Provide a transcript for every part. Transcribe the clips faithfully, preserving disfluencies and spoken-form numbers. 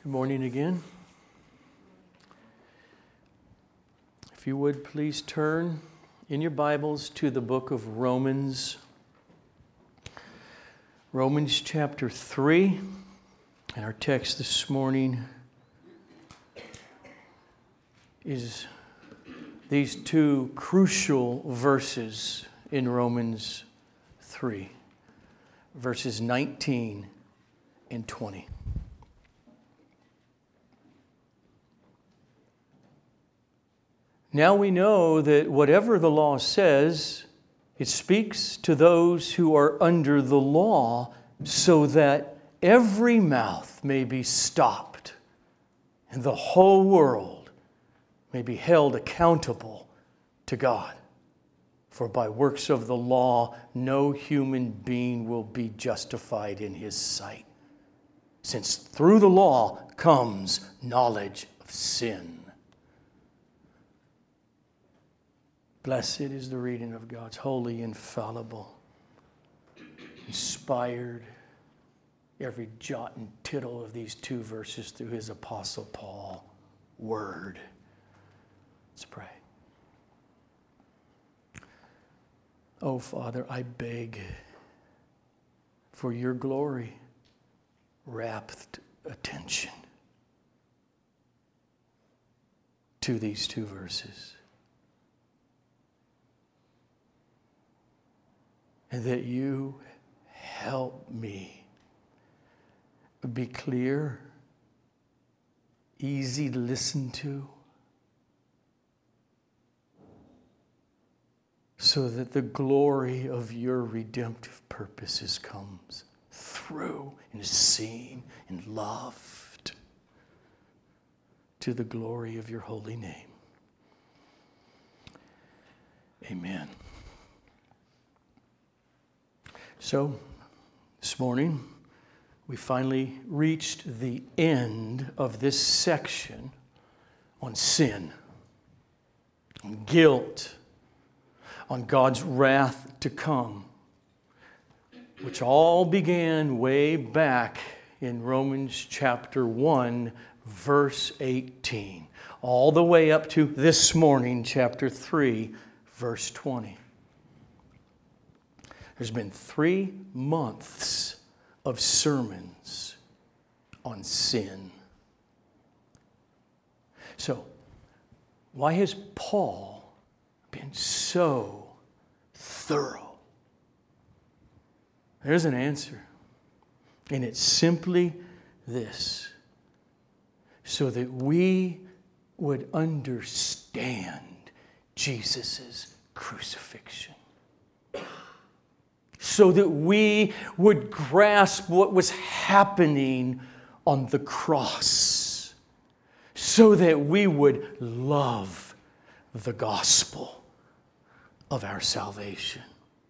Good morning again. If you would please turn in your Bibles to the book of Romans. Romans chapter three. And our text this morning is these two crucial verses in Romans three. Verses nineteen and twenty. Now we know that whatever the law says, it speaks to those who are under the law, so that every mouth may be stopped and the whole world may be held accountable to God. For by works of the law, no human being will be justified in his sight, since through the law comes knowledge of sin. Blessed is the reading of God's holy, infallible, inspired, every jot and tittle of these two verses through his apostle Paul, word. Let's pray. Oh, Father, I beg for your glory, rapt attention to these two verses. And that you help me be clear, easy to listen to, so that the glory of your redemptive purposes comes through and is seen and loved to the glory of your holy name. Amen. So, this morning, we finally reached the end of this section on sin, on guilt, on God's wrath to come, which all began way back in Romans chapter one, verse eighteen, all the way up to this morning, chapter three, verse twenty. There's been three months of sermons on sin. So, why has Paul been so thorough? There's an answer. And it's simply this: so that we would understand Jesus' crucifixion. So that we would grasp what was happening on the cross. So that we would love the gospel of our salvation.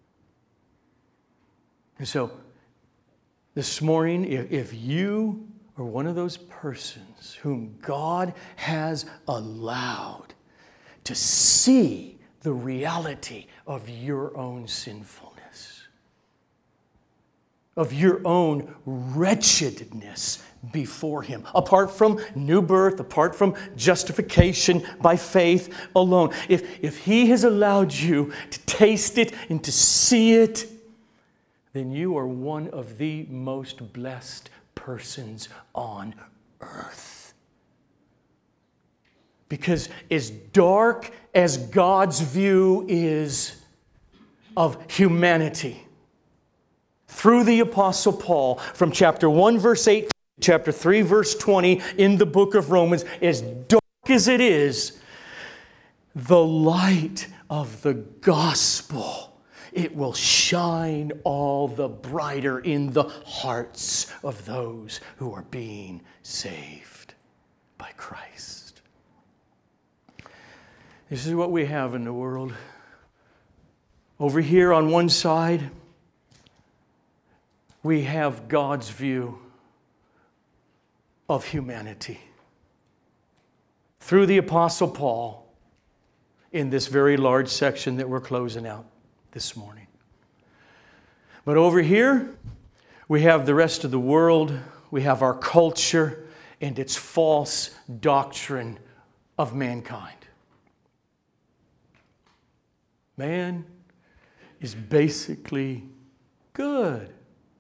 And so, this morning, if, if you are one of those persons whom God has allowed to see the reality of your own sinfulness, of your own wretchedness before Him, apart from new birth, apart from justification by faith alone. If, if He has allowed you to taste it and to see it, then you are one of the most blessed persons on earth. Because as dark as God's view is of humanity, through the Apostle Paul, from chapter one, verse eight, to chapter three, verse twenty, in the book of Romans, as dark as it is, the light of the gospel, it will shine all the brighter in the hearts of those who are being saved by Christ. This is what we have in the world. Over here on one side, we have God's view of humanity through the Apostle Paul in this very large section that we're closing out this morning. But over here, we have the rest of the world, we have our culture, and its false doctrine of mankind. Man is basically good.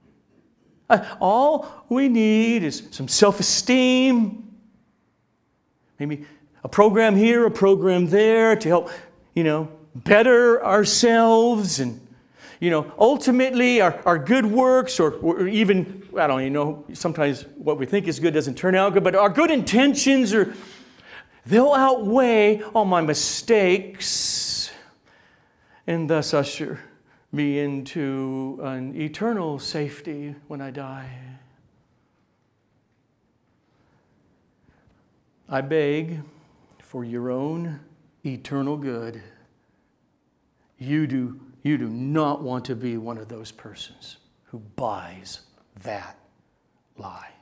All we need is some self-esteem, maybe a program here, a program there to help, you know, better ourselves. And, you know, ultimately our, our good works, or, or even, I don't even know, sometimes what we think is good doesn't turn out good, but our good intentions, are, they'll outweigh all my mistakes and thus usher me into an eternal safety when I die. I beg for your own eternal good. You do, you do not want to be one of those persons who buys that lie.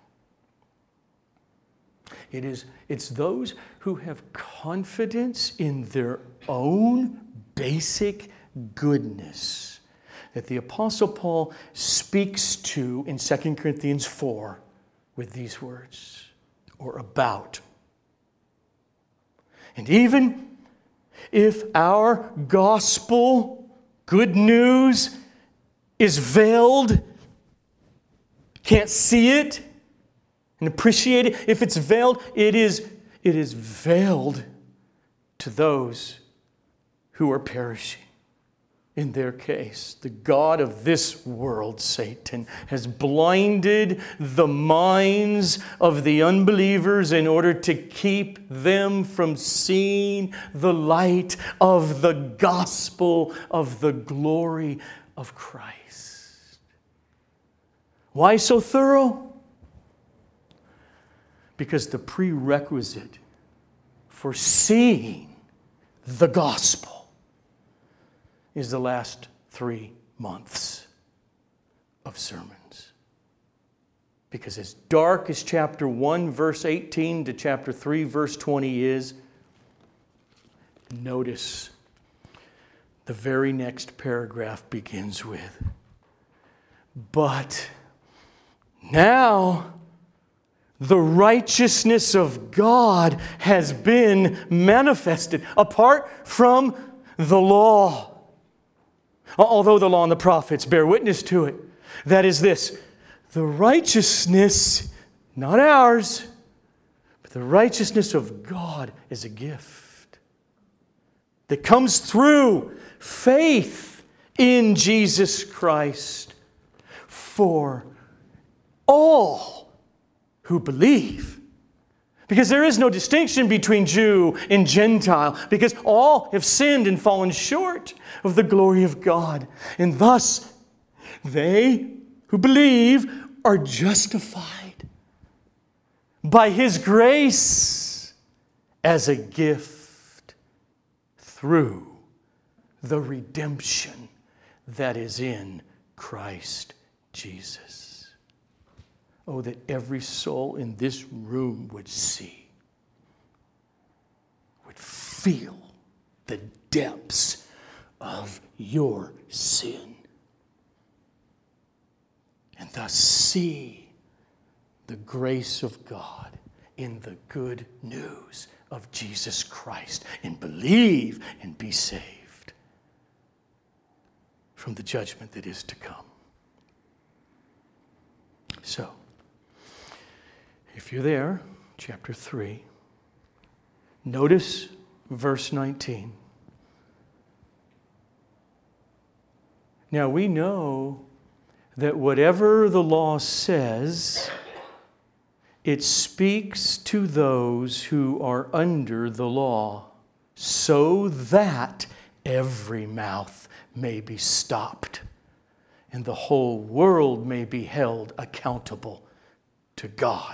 It is, it's those who have confidence in their own basic goodness that the Apostle Paul speaks to in Second Corinthians four with these words, or about. And even if our gospel, good news, is veiled, can't see it and appreciate it, if it's veiled, it is, it is veiled to those who are perishing. In their case, the god of this world, Satan, has blinded the minds of the unbelievers in order to keep them from seeing the light of the gospel of the glory of Christ. Why so thorough? Because the prerequisite for seeing the gospel is the last three months of sermons. Because as dark as chapter one, verse eighteen to chapter three, verse twenty is, notice the very next paragraph begins with, but now the righteousness of God has been manifested apart from the law. Although the law and the prophets bear witness to it. That is this, the righteousness, not ours, but the righteousness of God is a gift that comes through faith in Jesus Christ for all who believe. Because there is no distinction between Jew and Gentile, because all have sinned and fallen short of the glory of God. And thus, they who believe are justified by His grace as a gift through the redemption that is in Christ Jesus. Oh, that every soul in this room would see, would feel the depths of your sin, and thus see the grace of God in the good news of Jesus Christ, and believe and be saved from the judgment that is to come. So, if you're there, chapter three, notice verse nineteen. Now we know that whatever the law says, it speaks to those who are under the law, so that every mouth may be stopped and the whole world may be held accountable to God.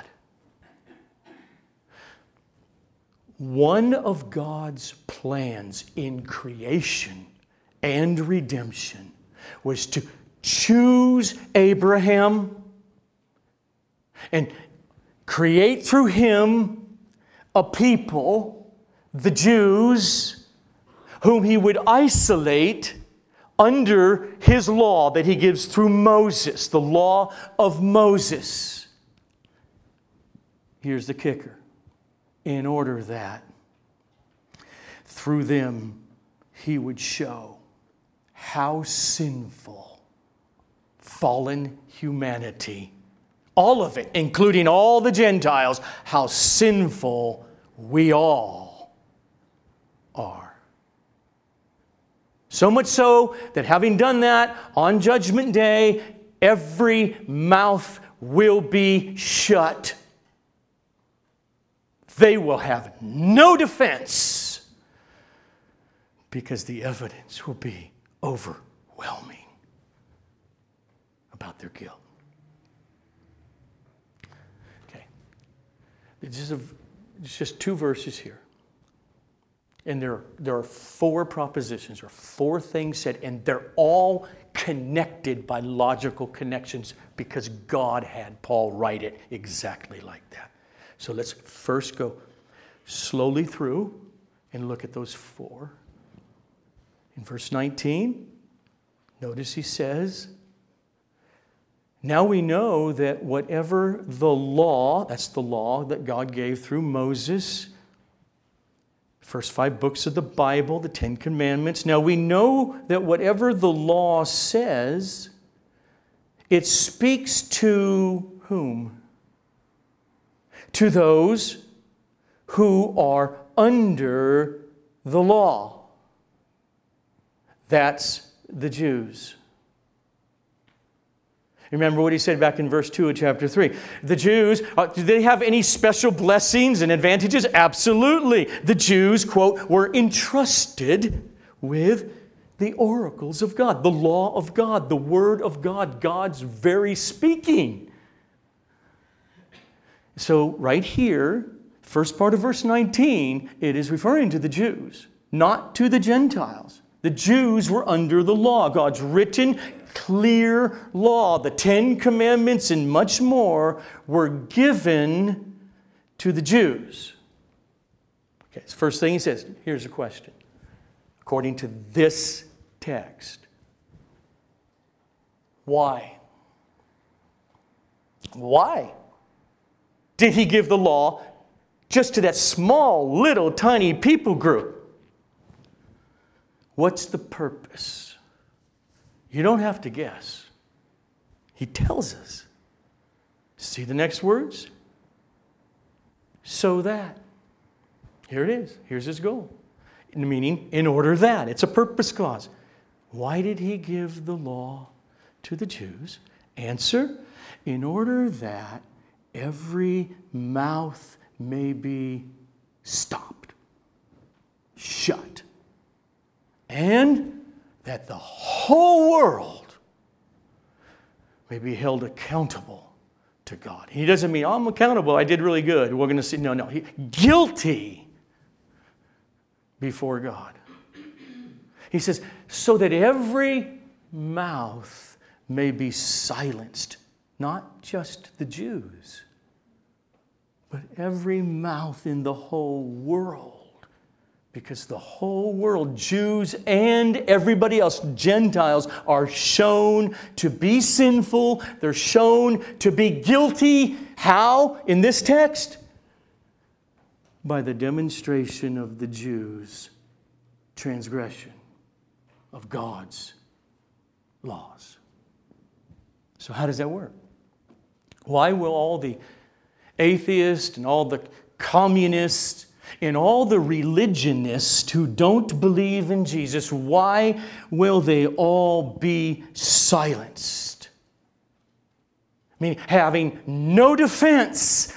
One of God's plans in creation and redemption was to choose Abraham and create through him a people, the Jews, whom He would isolate under His law that He gives through Moses, the law of Moses. here's the kicker, in order that through them he would show how sinful fallen humanity, all of it, including all the Gentiles, how sinful we all are. So much so that having done that, on Judgment Day, every mouth will be shut. They will have no defense because the evidence will be overwhelming about their guilt. Okay. It's just, a, it's just two verses here. And there, there are four propositions, or four things said, and they're all connected by logical connections because God had Paul write it exactly like that. So let's first go slowly through and look at those four. In verse nineteen, notice he says, now we know that whatever the law, that's the law that God gave through Moses, first five books of the Bible, the Ten Commandments. Now we know that whatever the law says, it speaks to whom? To those who are under the law. That's the Jews. Remember what he said back in verse two of chapter three. The Jews, uh, do they have any special blessings and advantages? Absolutely. The Jews, quote, were entrusted with the oracles of God, the law of God, the word of God, God's very speaking. So right here, first part of verse nineteen, it is referring to the Jews, not to the Gentiles. The Jews were under the law, God's written, clear law. The Ten Commandments and much more were given to the Jews. Okay, so first thing he says, here's a question. According to this text, why? Why did he give the law just to that small, little, tiny people group? What's the purpose? You don't have to guess. He tells us. See the next words? So that. Here it is. Here's his goal. Meaning, in order that. It's a purpose clause. Why did he give the law to the Jews? Answer, in order that every mouth may be stopped, shut, and that the whole world may be held accountable to God. He doesn't mean, oh, I'm accountable, I did really good. We're going to see, no, no. He, guilty before God. He says, so that every mouth may be silenced. Not just the Jews, but every mouth in the whole world. Because the whole world, Jews and everybody else, Gentiles, are shown to be sinful. They're shown to be guilty. How? In this text? By the demonstration of the Jews' transgression of God's laws. So how does that work? Why will all the atheists and all the communists and all the religionists who don't believe in Jesus, why will they all be silenced? I mean, having no defense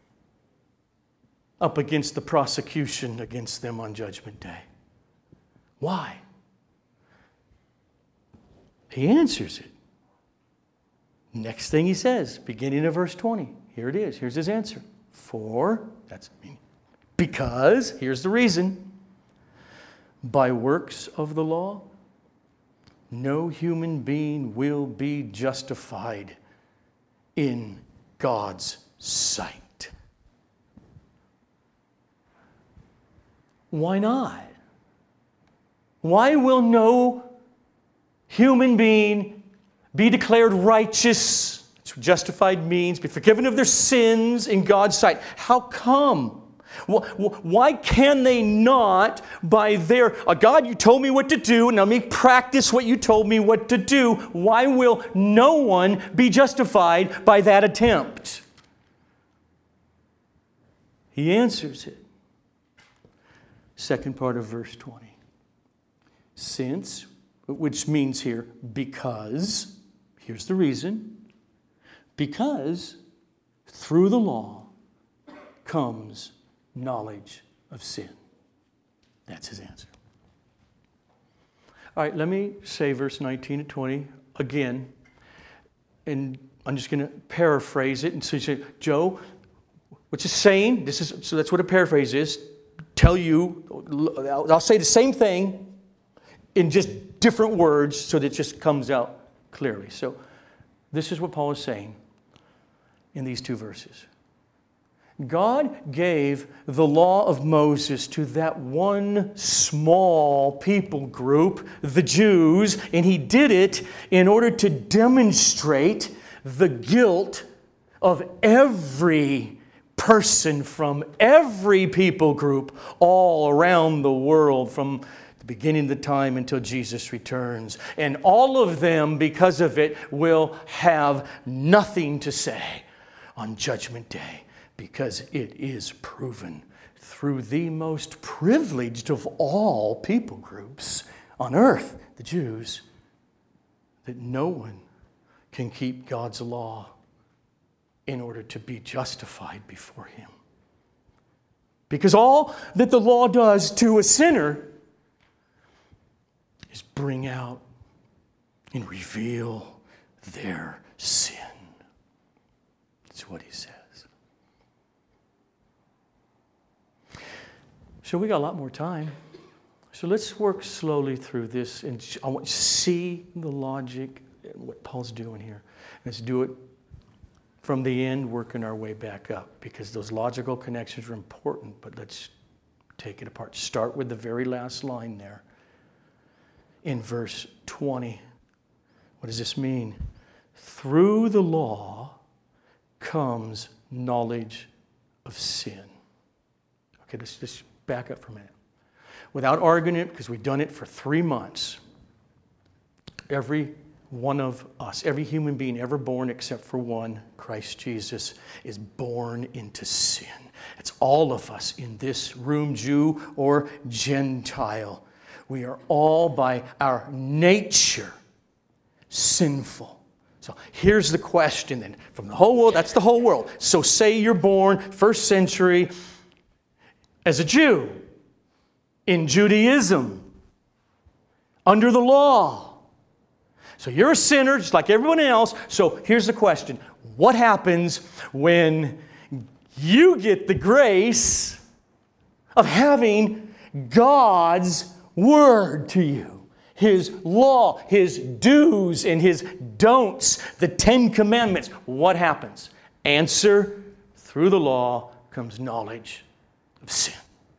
up against the prosecution against them on Judgment Day. Why? He answers it. Next thing he says, beginning of verse twenty. Here it is. Here's his answer. For, that's me. Because, here's the reason, by works of the law, no human being will be justified in God's sight. Why not? Why will no human being be declared righteous? That's what justified means. Be forgiven of their sins in God's sight. How come? Why can they not, by their, oh, God, you told me what to do, and let me practice what you told me what to do. Why will no one be justified by that attempt? He answers it. Second part of verse twenty. Since, which means here, because, here's the reason, because through the law comes knowledge of sin. That's his answer. All right, let me say verse nineteen and twenty again. And I'm just going to paraphrase it. And so you say, Joe, what's it saying? This is, so that's what a paraphrase is. Tell you, I'll say the same thing in just different words so that it just comes out clearly. So this is what Paul is saying in these two verses. God gave the law of Moses to that one small people group, the Jews, and he did it in order to demonstrate the guilt of every person from every people group all around the world from the beginning of the time until Jesus returns. And all of them, because of it, will have nothing to say on Judgment Day. Because it is proven through the most privileged of all people groups on earth, the Jews, that no one can keep God's law in order to be justified before Him. Because all that the law does to a sinner is bring out and reveal their sin. That's what he says. So we got a lot more time. So let's work slowly through this and I want to see the logic and what Paul's doing here. Let's do it from the end, working our way back up, because those logical connections are important, but let's take it apart. Start with the very last line there in verse twenty. What does this mean? Through the law comes knowledge of sin. Okay, let's just back up for a minute. Without arguing it, because we've done it for three months, every one of us, every human being ever born except for one, Christ Jesus, is born into sin. It's all of us in this room, Jew or Gentile. We are all by our nature sinful. So here's the question then. From the whole world, that's the whole world. So say you're born first century as a Jew, in Judaism, under the law. So you're a sinner just like everyone else. So here's the question. What happens when you get the grace of having God's word to you? His law, His do's and His don'ts, the Ten Commandments. What happens? Answer, through the law comes knowledge of sin.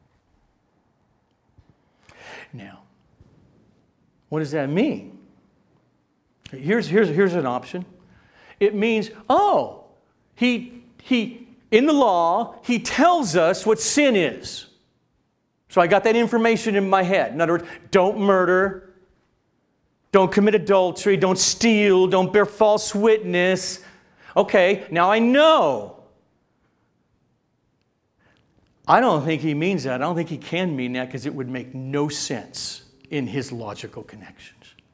Now, what does that mean? Here's, here's, here's an option. It means, oh, he, he, in the law, He tells us what sin is. So I got that information in my head. In other words, don't murder, don't commit adultery, don't steal, don't bear false witness. Okay, now I know. I don't think He means that. I don't think He can mean that because it would make no sense in His logical connections.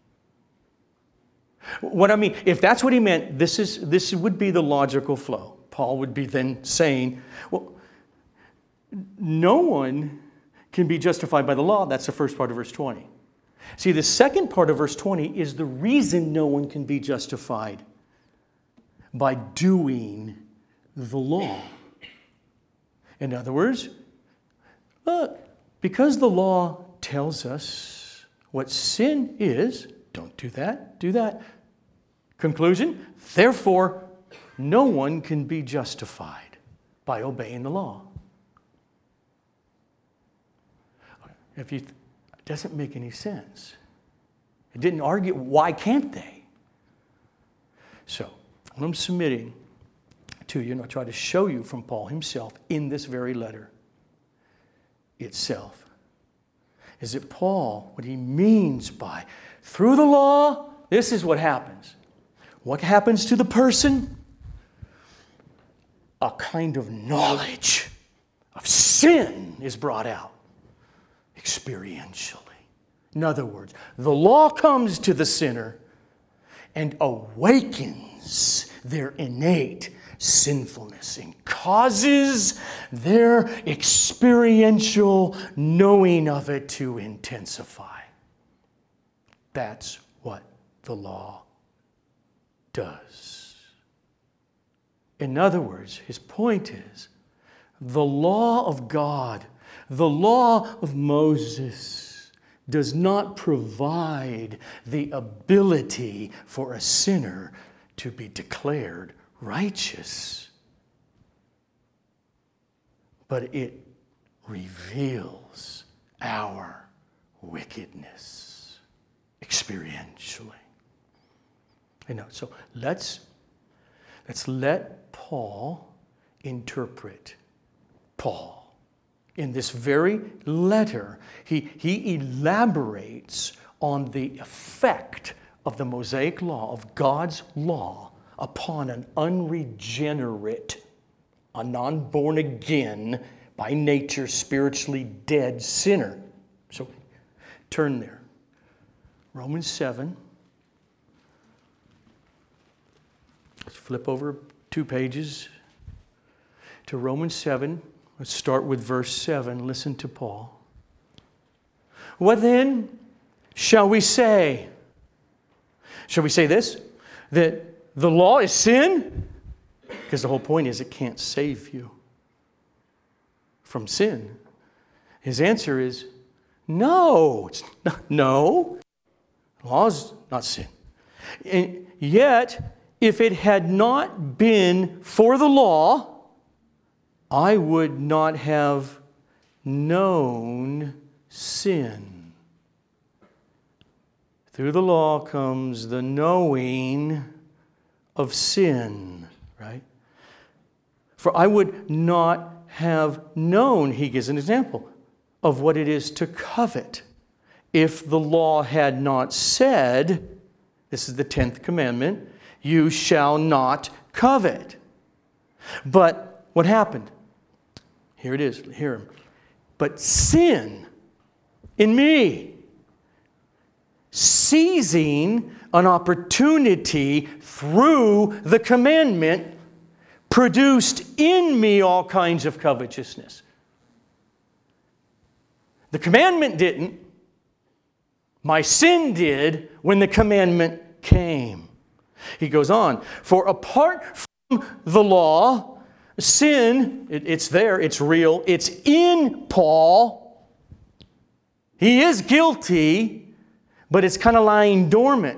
What I mean, if that's what He meant, this is this would be the logical flow. Paul would be then saying, well, no one can be justified by the law. That's the first part of verse twenty. See, the second part of verse twenty is the reason no one can be justified by doing the law. In other words, look, because the law tells us what sin is, don't do that, do that. Conclusion, therefore, no one can be justified by obeying the law. If you, it doesn't make any sense. It didn't argue, why can't they? So, what I'm submitting to you, and I'll try to show you from Paul himself in this very letter itself, is that Paul, what he means by through the law, this is what happens. What happens to the person? A kind of knowledge of sin is brought out experientially. In other words, the law comes to the sinner and awakens their innate sinfulness and causes their experiential knowing of it to intensify. That's what the law does. In other words, his point is, the law of God, the law of Moses, does not provide the ability for a sinner to be declared righteous, but it reveals our wickedness experientially. You know, so let's let's let Paul interpret Paul. In this very letter, he, he elaborates on the effect of the Mosaic law, of God's law, upon an unregenerate, a non-born again, by nature spiritually dead sinner. So turn there. Romans seven. Let's flip over two pages to Romans seven. Let's start with verse seven. Listen to Paul. What then shall we say? Shall we say this? That the law is sin? Because the whole point is it can't save you from sin. His answer is no. It's not, no. Law is not sin. And yet, if it had not been for the law, I would not have known sin. Through the law comes the knowing of sin, right? For I would not have known, he gives an example, of what it is to covet if the law had not said, this is the tenth commandment, you shall not covet. But what happened? Here it is. Hear him. But sin in me, seizing an opportunity through the commandment, produced in me all kinds of covetousness. The commandment didn't. My sin did when the commandment came. He goes on, for apart from the law, sin, it, it's there, it's real, it's in Paul. He is guilty, but it's kind of lying dormant.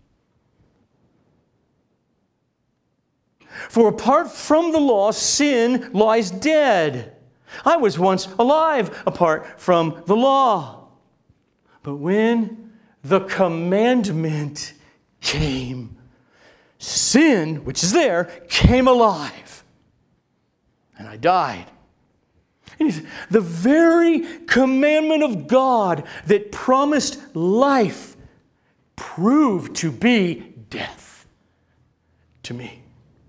For apart from the law, sin lies dead. I was once alive apart from the law. But when the commandment came, sin, which is there, came alive. And I died. And he said, the very commandment of God that promised life proved to be death to me.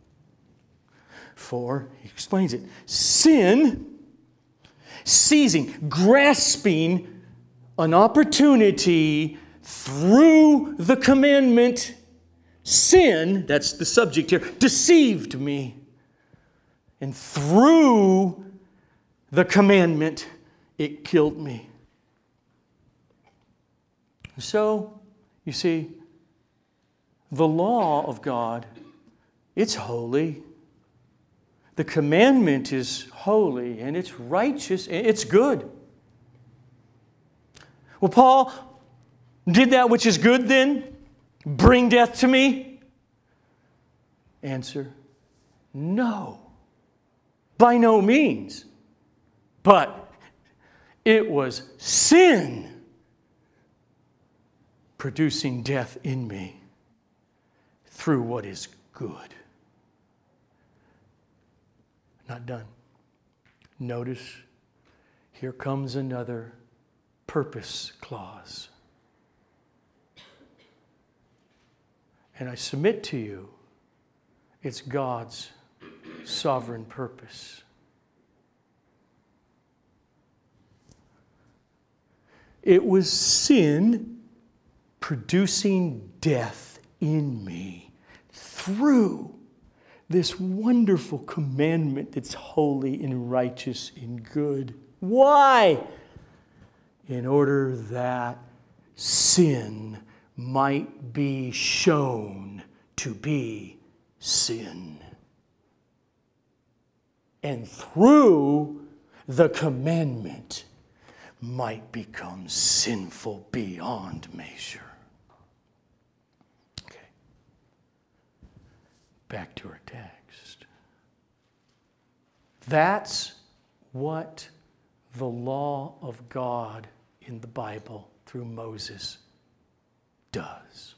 For, he explains it, sin, seizing, grasping an opportunity through the commandment, sin, that's the subject here, deceived me. And through the commandment, it killed me. So, you see, the law of God, it's holy. The commandment is holy and it's righteous and it's good. Well, Paul did that which is good then? Bring death to me? Answer, no. By no means. But it was sin producing death in me through what is good. Not done. Notice, here comes another purpose clause. And I submit to you, it's God's sovereign purpose. It was sin producing death in me through this wonderful commandment that's holy and righteous and good. Why? In order that sin might be shown to be sin. And through the commandment might become sinful beyond measure. Okay. Back to our text. That's what the law of God in the Bible through Moses does.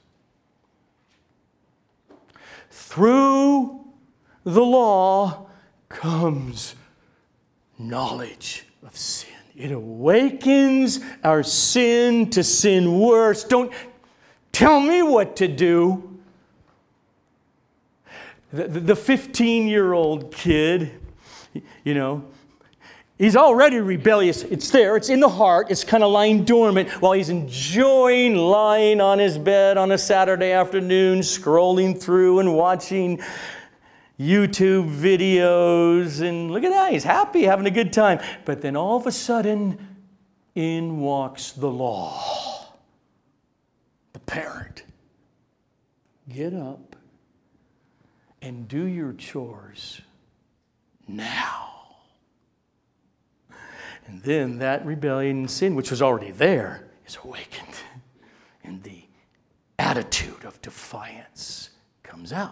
Through the law comes knowledge of sin. It awakens our sin to sin worse. Don't tell me what to do. The fifteen-year-old kid, you know, he's already rebellious. It's there. It's in the heart. It's kind of lying dormant while he's enjoying lying on his bed on a Saturday afternoon, scrolling through and watching YouTube videos. And look at that. He's happy, having a good time. But then all of a sudden, in walks the law. The parent. Get up and do your chores now. And then that rebellion and sin, which was already there, is awakened. And the attitude of defiance comes out.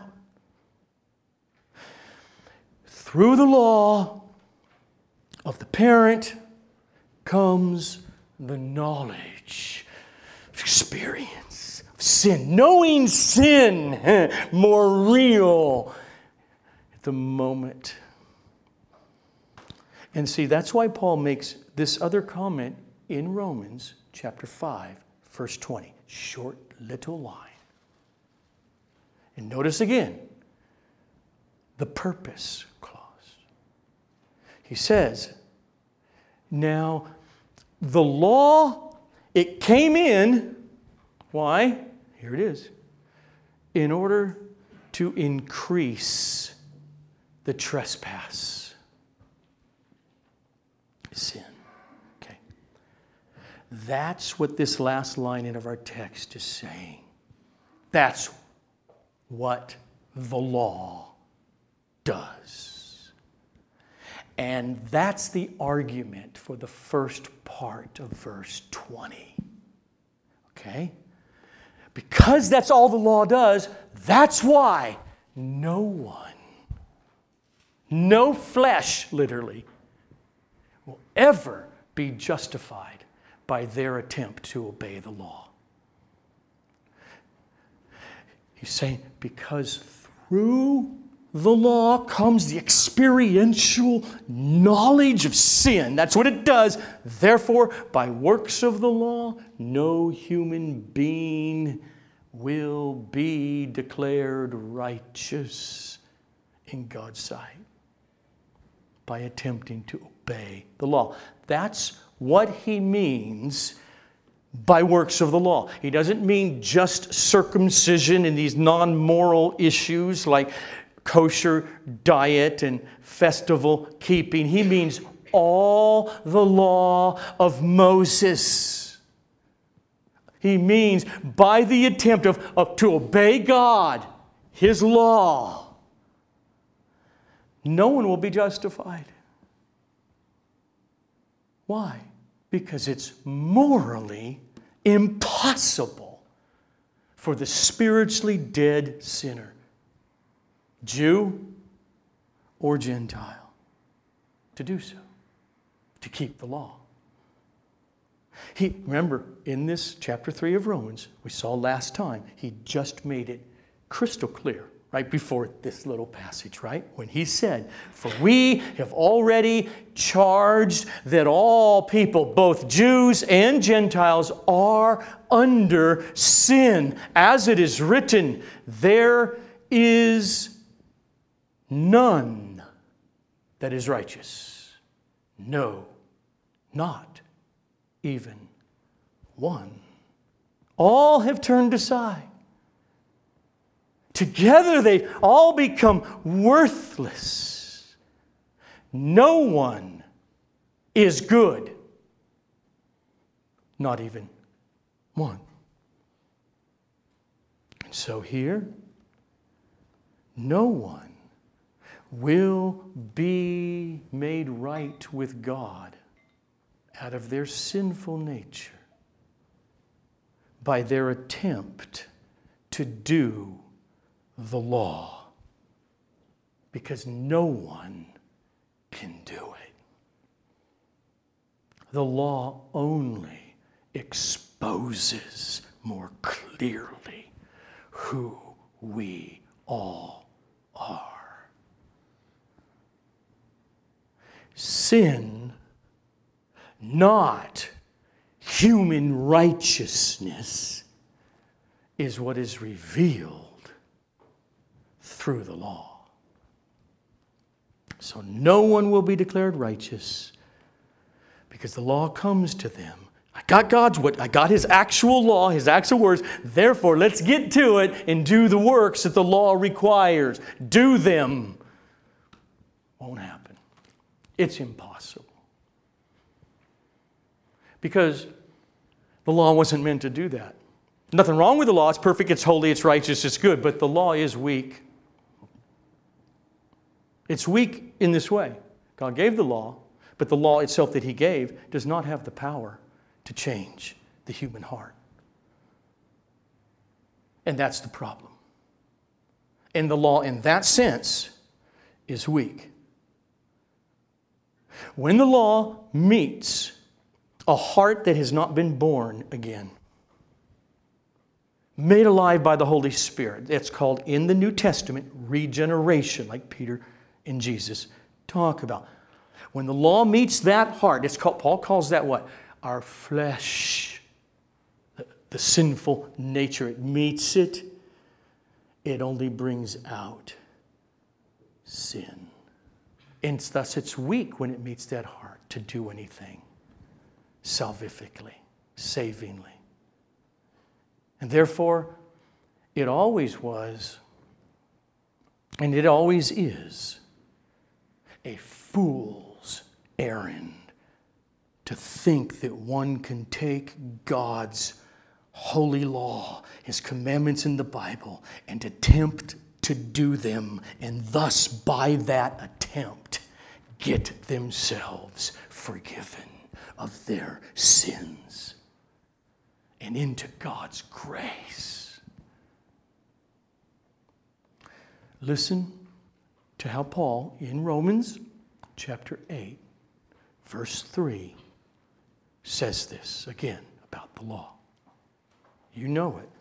Through the law of the parent comes the knowledge, experience of sin. Knowing sin more real at the moment. And see, that's why Paul makes this other comment in Romans chapter five, verse twenty. Short little line. And notice again, the purpose clause. He says, now, the law, it came in, why? Here it is. In order to increase the trespass. Sin. Okay. That's what this last line in of our text is saying. That's what the law does. And that's the argument for the first part of verse twenty. Okay? Because that's all the law does, that's why no one, no flesh, literally, will ever be justified by their attempt to obey the law. He's saying, because through the law comes the experiential knowledge of sin. That's what it does. Therefore, by works of the law, no human being will be declared righteous in God's sight by attempting to obey the law. That's what he means by works of the law. He doesn't mean just circumcision in these non-moral issues like kosher diet and festival keeping. He means all the law of Moses. He means by the attempt of, of to obey God, His law, no one will be justified. Why? Because it's morally impossible for the spiritually dead sinner, Jew or Gentile, to do so, to keep the law. He, remember, in this chapter three of Romans, we saw last time, he just made it crystal clear right before this little passage, right? When he said, "For we have already charged that all people, both Jews and Gentiles, are under sin. As it is written, there is none that is righteous. No, not even one. All have turned aside. Together they all become worthless. No one is good. Not even one." And so here, no one will be made right with God out of their sinful nature by their attempt to do the law, because no one can do it. The law only exposes more clearly who we all are. Sin, not human righteousness, is what is revealed through the law. So no one will be declared righteous because the law comes to them. I got God's what I got his actual law, his actual words. Therefore, let's get to it and do the works that the law requires. Do them. Won't happen. It's impossible. Because the law wasn't meant to do that. Nothing wrong with the law. It's perfect, it's holy, it's righteous, it's good. But the law is weak. It's weak in this way. God gave the law, but the law itself that he gave does not have the power to change the human heart. And that's the problem. And the law in that sense is weak. When the law meets a heart that has not been born again, made alive by the Holy Spirit, it's called in the New Testament regeneration, like Peter and Jesus talk about. When the law meets that heart, it's called, Paul calls that what? Our flesh. The, the sinful nature. It meets it. It only brings out sin. And thus it's weak when it meets that heart to do anything salvifically, savingly. And therefore, it always was, and it always is, a fool's errand to think that one can take God's holy law, his commandments in the Bible, and attempt to do them, and thus by that attempt get themselves forgiven of their sins and into God's grace. Listen to how Paul, in Romans chapter eight, verse three, says this again about the law. You know it.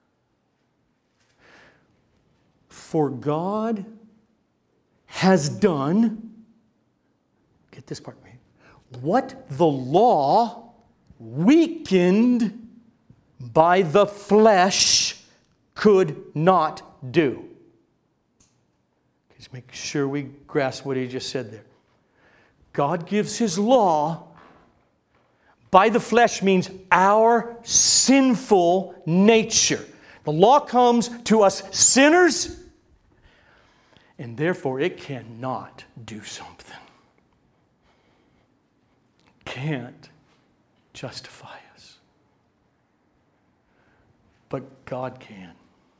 For God has done, get this part right, what the law, weakened by the flesh, could not do. Just make sure we grasp what he just said there. God gives his law. By the flesh means our sinful nature. The law comes to us sinners, and therefore it cannot do something. Can't justify us. But God can.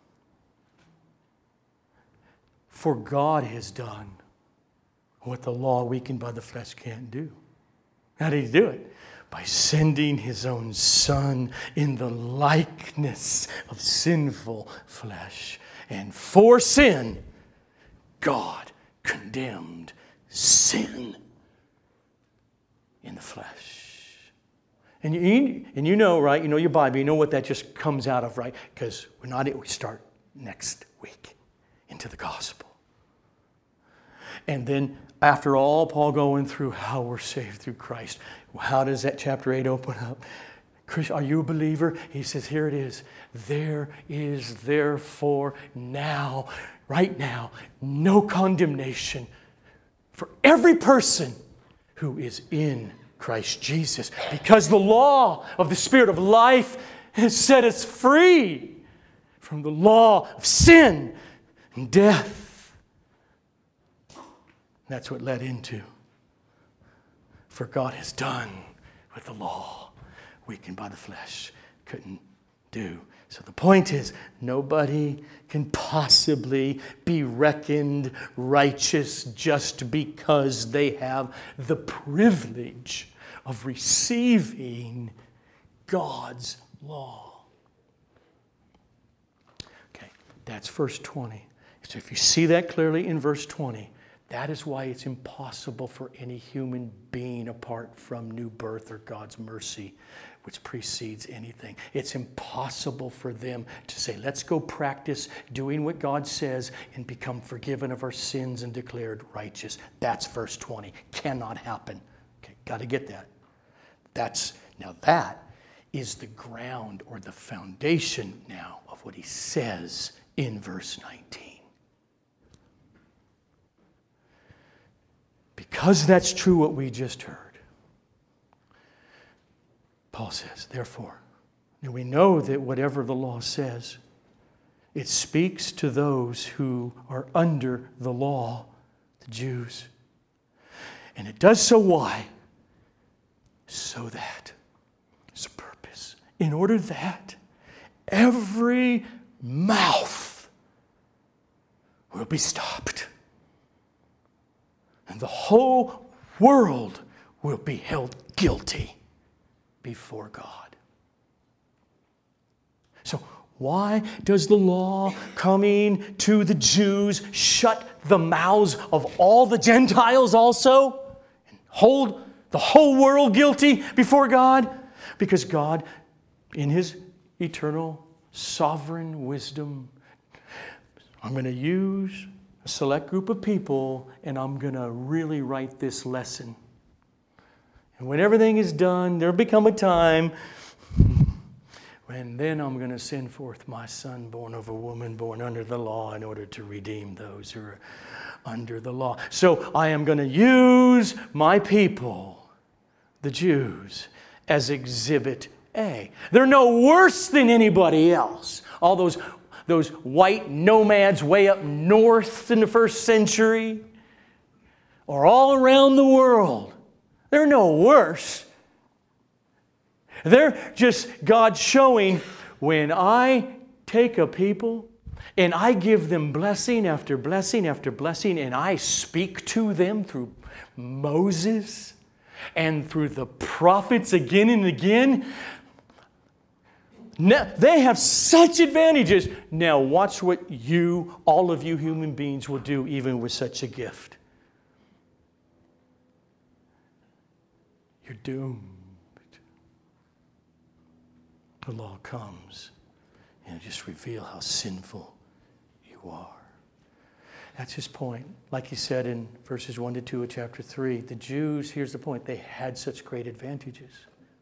For God has done what the law weakened by the flesh can't do. How did he do it? By sending his own Son in the likeness of sinful flesh. And for sin, God condemned sin in the flesh. And you, and you know, right? You know your Bible. You know what that just comes out of, right? Because we're not, we start next week in into the gospel. And then after all, Paul going through how we're saved through Christ, how does that chapter eight open up? Chris, are you a believer? He says, here it is. There is therefore now, right now, no condemnation for every person who is in Christ Jesus, because the law of the Spirit of life has set us free from the law of sin and death. That's what led into, for God has done with the law, weakened by the flesh, couldn't do. So the point is, nobody can possibly be reckoned righteous just because they have the privilege of receiving God's law. Okay, that's verse twenty. So if you see that clearly in verse twenty, that is why it's impossible for any human being apart from new birth or God's mercy, which precedes anything. It's impossible for them to say, let's go practice doing what God says and become forgiven of our sins and declared righteous. That's verse twenty. Cannot happen. Okay, got to get that. That's, now that is the ground or the foundation now of what he says in verse nineteen. Because that's true what we just heard, Paul says, therefore, and we know that whatever the law says, it speaks to those who are under the law, the Jews. And it does so why? So that, it's a purpose, in order that every mouth will be stopped. And the whole world will be held guilty before God. So why does the law coming to the Jews shut the mouths of all the Gentiles also? And hold the whole world guilty before God? Because God, in His eternal sovereign wisdom, I'm going to use a select group of people, and I'm going to really write this lesson. And when everything is done, there'll become a time when then I'm going to send forth my Son, born of a woman, born under the law, in order to redeem those who are under the law. So I am going to use my people, the Jews, as exhibit A. They're no worse than anybody else. All those Those white nomads way up north in the first century, or all around the world, they're no worse. They're just God showing, when I take a people and I give them blessing after blessing after blessing, and I speak to them through Moses and through the prophets again and again, now, they have such advantages. Now watch what you, all of you human beings, will do even with such a gift. You're doomed. The law comes and it just reveals how sinful you are. That's his point. Like he said in verses one to two of chapter three, the Jews, here's the point, they had such great advantages.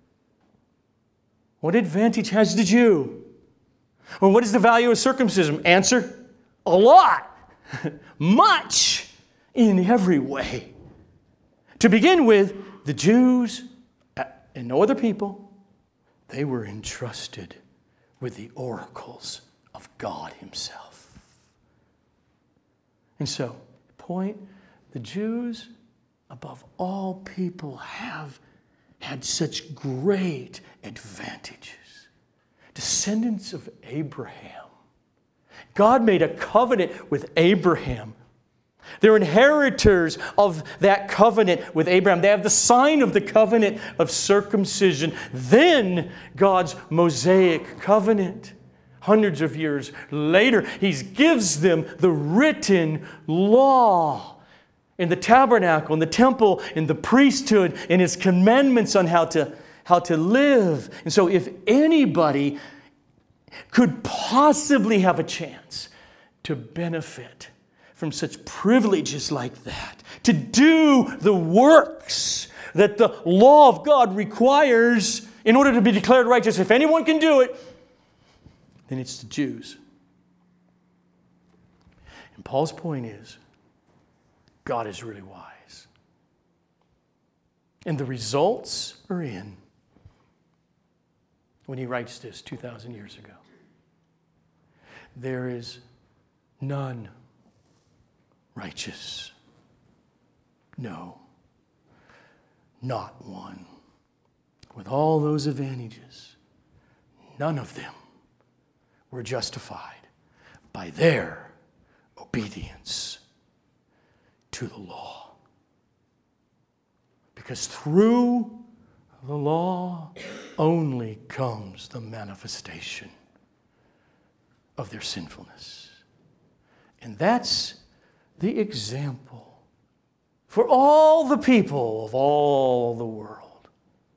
What advantage has the Jew? Well, what is the value of circumcision? Answer, a lot. Much in every way. To begin with, the Jews and no other people, they were entrusted with the oracles of God Himself. And so, point, the Jews, above all people, have had such great advantages. Descendants of Abraham. God made a covenant with Abraham. They're inheritors of that covenant with Abraham. They have the sign of the covenant of circumcision. Then God's Mosaic covenant. Hundreds of years later, He gives them the written law. In the tabernacle, in the temple, in the priesthood, in His commandments on how to, how to live. And so if anybody could possibly have a chance to benefit from such privileges like that, to do the works that the law of God requires in order to be declared righteous. If anyone can do it, then it's the Jews. And Paul's point is, God is really wise. And the results are in when he writes this two thousand years ago. There is none righteous. No, not one. With all those advantages, none of them were justified by their obedience to the law. Because through the law only comes the manifestation of their sinfulness. And that's the example for all the people of all the world.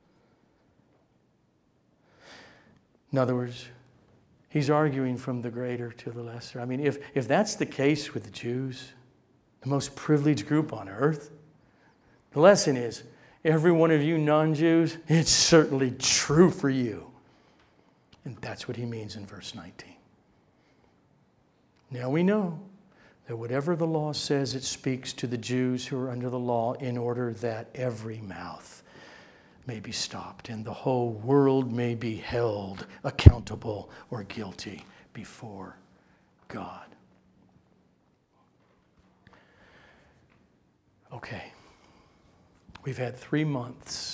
In other words, he's arguing from the greater to the lesser. I mean, if, if that's the case with the Jews, the most privileged group on earth, the lesson is, every one of you non-Jews, it's certainly true for you. And that's what he means in verse nineteen. Now we know that whatever the law says, it speaks to the Jews who are under the law in order that every mouth may be stopped and the whole world may be held accountable or guilty before God. Okay, we've had three months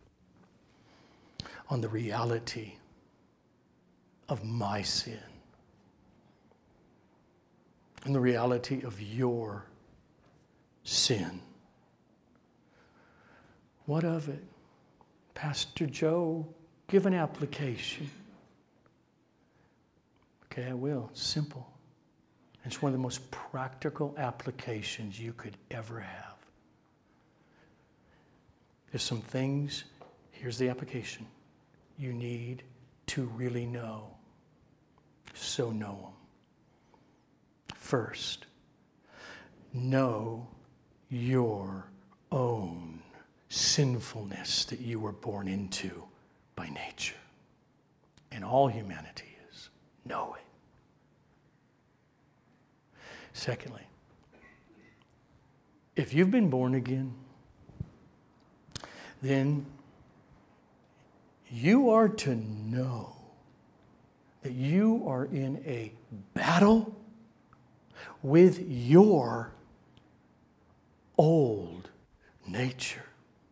on the reality of my sin and the reality of your sin. What of it? Pastor Joe, give an application. Okay, I will. It's simple. It's one of the most practical applications you could ever have. There's some things, here's the application, you need to really know. So know them. First, know your own sinfulness that you were born into by nature. And all humanity is. Know it. Secondly, if you've been born again, then you are to know that you are in a battle with your old nature.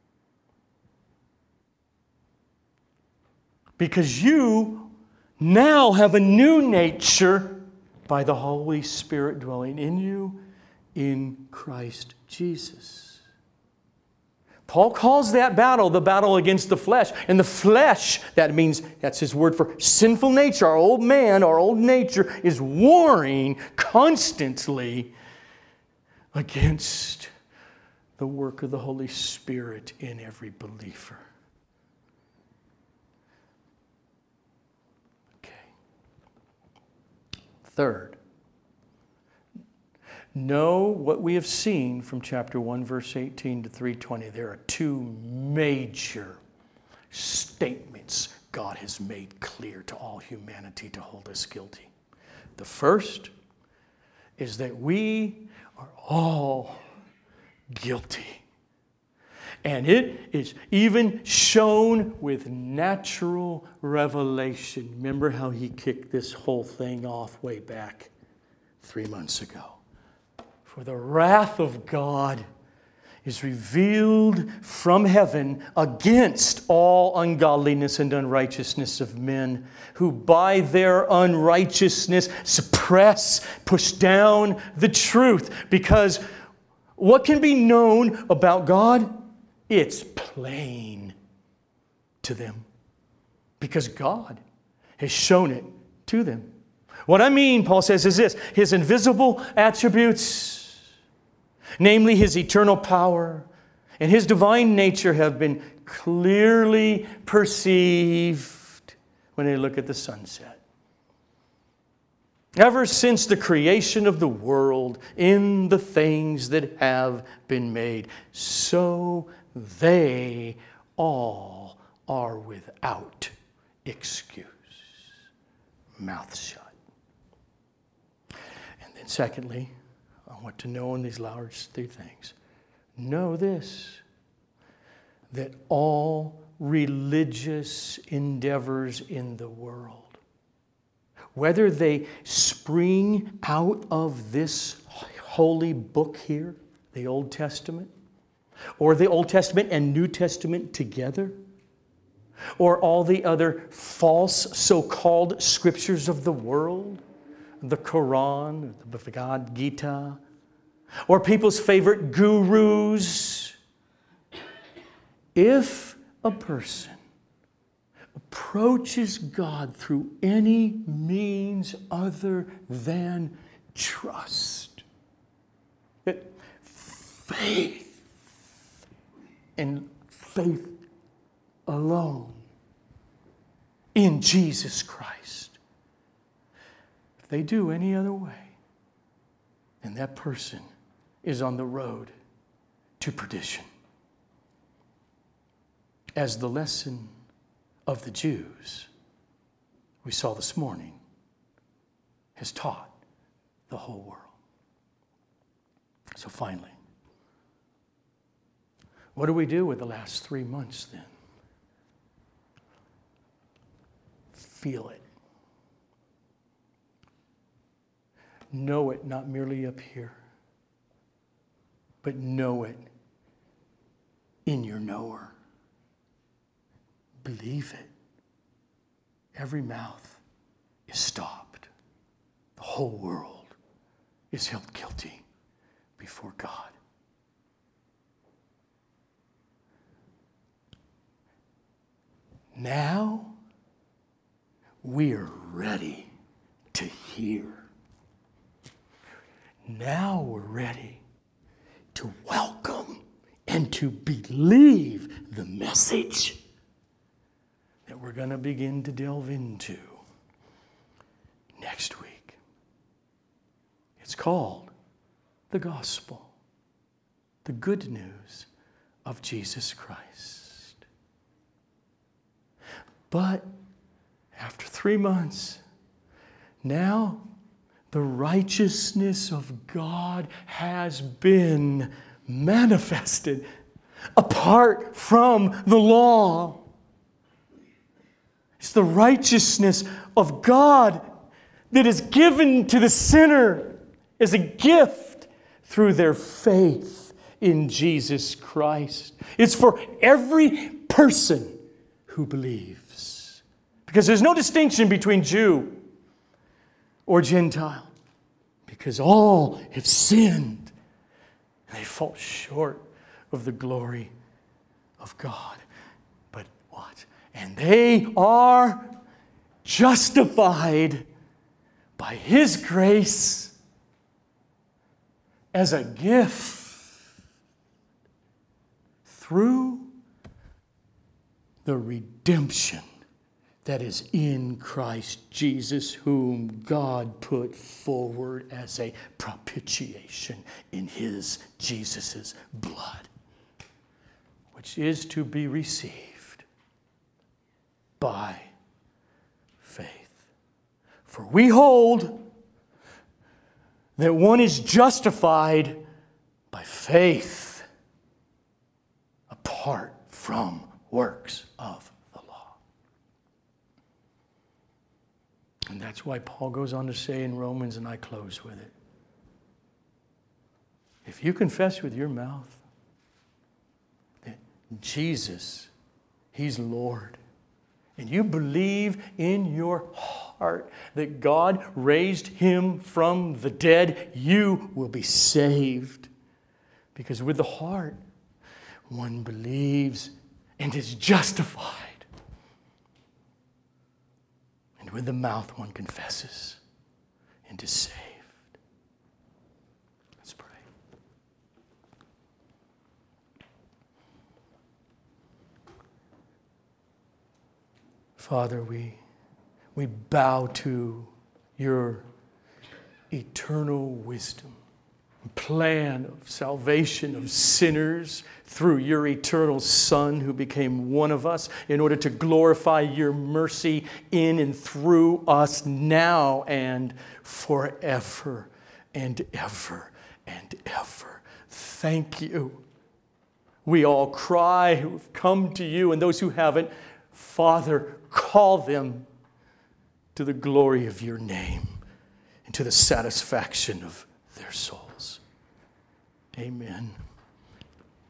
Because you now have a new nature by the Holy Spirit dwelling in you in Christ Jesus. Paul calls that battle the battle against the flesh. And the flesh, that means, that's his word for sinful nature. Our old man, our old nature is warring constantly against the work of the Holy Spirit in every believer. Okay. Third, know what we have seen from chapter one, verse eighteen to three twenty. There are two major statements God has made clear to all humanity to hold us guilty. The first is that we are all guilty. And it is even shown with natural revelation. Remember how he kicked this whole thing off way back three months ago. For the wrath of God is revealed from heaven against all ungodliness and unrighteousness of men who by their unrighteousness suppress, push down the truth. Because what can be known about God? It's plain to them. Because God has shown it to them. What I mean, Paul says, is this: His invisible attributes, namely His eternal power and His divine nature, have been clearly perceived when they look at the sunset. ever since the creation of the world in the things that have been made, so they all are without excuse. Mouth shut. And then secondly, I want to know in these large three things. Know this, that all religious endeavors in the world, whether they spring out of this holy book here, the Old Testament, or the Old Testament and New Testament together, or all the other false so-called scriptures of the world, the Quran, the Bhagavad Gita, or people's favorite gurus. If a person approaches God through any means other than trust, that faith and faith alone in Jesus Christ, if they do any other way, then that person is on the road to perdition. As the lesson of the Jews we saw this morning has taught the whole world. So finally, what do we do with the last three months then? Feel it. Know it not merely up here, but know it in your knower. Believe it. Every mouth is stopped. The whole world is held guilty before God. Now we are ready to hear. Now we're ready to welcome and to believe the message that we're going to begin to delve into next week. It's called the gospel, the good news of Jesus Christ. But after three months, now the righteousness of God has been manifested apart from the law. It's the righteousness of God that is given to the sinner as a gift through their faith in Jesus Christ. It's for every person who believes. Because there's no distinction between Jew or Gentile. Because all have sinned and they fall short of the glory of God. But what? And they are justified by His grace as a gift through the redemption that is in Christ Jesus, whom God put forward as a propitiation in His, Jesus' blood, which is to be received by faith. For we hold that one is justified by faith apart from works of the law. And that's why Paul goes on to say in Romans, and I close with it, if you confess with your mouth that Jesus, He's Lord, and you believe in your heart that God raised Him from the dead, you will be saved. Because with the heart, one believes and is justified. And with the mouth, one confesses and is saved. Let's pray. Father, we, we bow to your eternal wisdom, plan of salvation of sinners through your eternal Son who became one of us in order to glorify your mercy in and through us now and forever and ever and ever. Thank you. We all cry who've come to you, and those who haven't, Father, call them to the glory of your name and to the satisfaction of their souls. Amen.